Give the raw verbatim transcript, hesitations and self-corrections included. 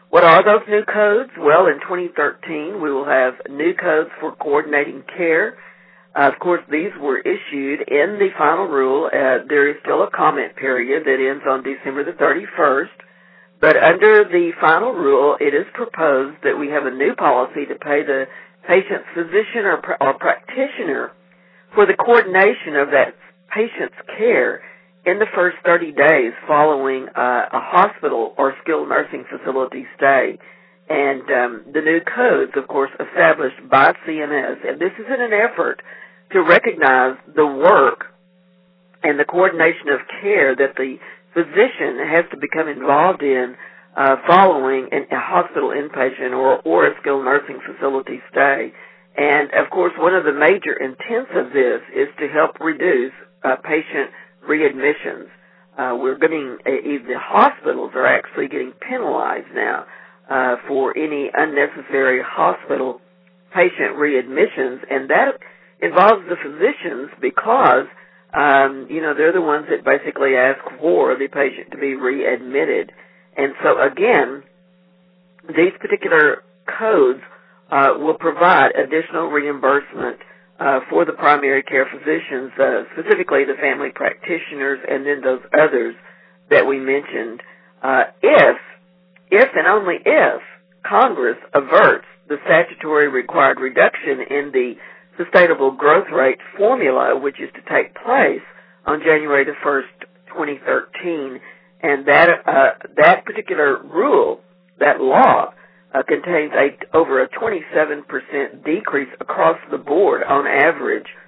What are those new codes? Well, in twenty thirteen, we will have new codes for coordinating care. Uh, of course, these were issued in the final rule. Uh, there is still a comment period that ends on December the thirty-first. But under the final rule, it is proposed that we have a new policy to pay the patient's physician or, or practitioner for the coordination of that patient's care in the first thirty days following uh, a hospital or skilled nursing facility stay. And um, the new codes, of course, established by C M S. And this is in an effort to recognize the work and the coordination of care that the physician has to become involved in uh, following an, a hospital inpatient or, or a skilled nursing facility stay. And, of course, one of the major intents of this is to help reduce uh, patient readmissions. Uh, we're getting, uh, the hospitals are actually getting penalized now uh, for any unnecessary hospital patient readmissions, and that involves the physicians because Um, you know, they're the ones that basically ask for the patient to be readmitted. And so, again, these particular codes uh, will provide additional reimbursement uh, for the primary care physicians, uh, specifically the family practitioners and then those others that we mentioned, uh, if, if and only if Congress averts the statutory required reduction in the sustainable growth rate formula, which is to take place on January the first, twenty thirteen, and that uh, that particular rule, that law, uh, contains a over a twenty-seven percent decrease across the board on average